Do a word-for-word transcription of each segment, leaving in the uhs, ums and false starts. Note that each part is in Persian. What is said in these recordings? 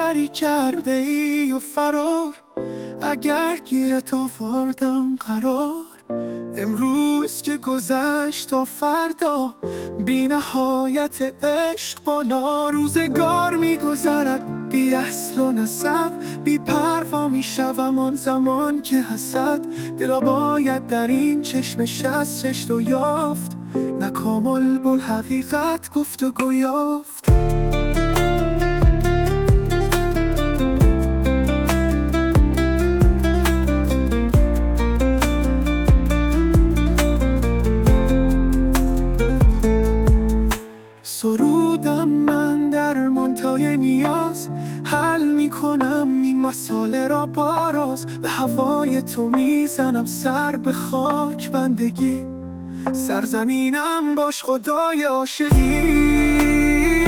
بری کرده ای و فرار، اگر گیرت آوردم قرار. امروز که گذشت تا فردا، بی نهایت عشق بالا. روزگار میگذرد بی اصل و نسب، بی پروا میشوم آن زمان که حسد. دلا باید در این چشم شست چشت و یافت، نکامل بل حقیقت گفت و گو یافت. سرودم من در منتهای نیاز، حل میکنم این مسئله را با راز. به هوای تو میزنم سر به خاک بندگی، سرزمینم باش خدای عاشقی.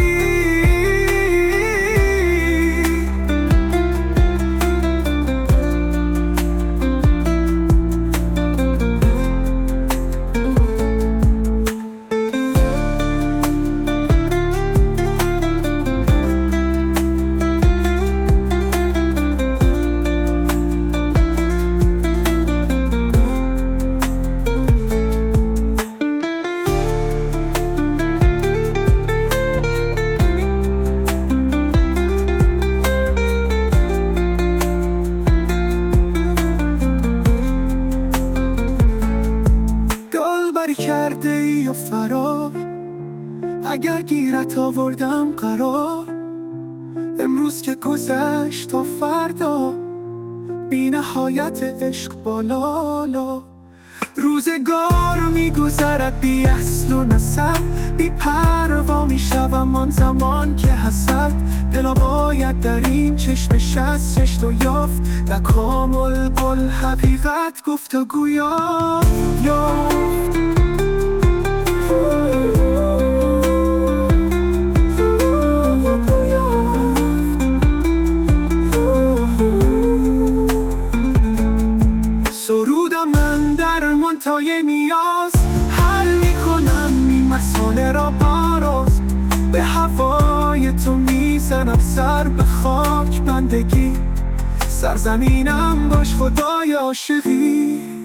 بری کرده ای و فرار، اگر گیرت آوردم قرار. امروز که گذشت تا فردا، بی نهایت عشق بالا. روزگار میگذرد بی اصل و نسب، بی پروا میشوم آن زمان که حسد. دلا باید در این چشم شست چشت و یافت، نکامل بل حقیقت گفت و گو یافت. سرودم من در منتهای نیاز، حل میکنم این مسئله را با راز. به هوای تو میزنم سر به خاک بندگی، سرزمینم باش خدای عاشقی.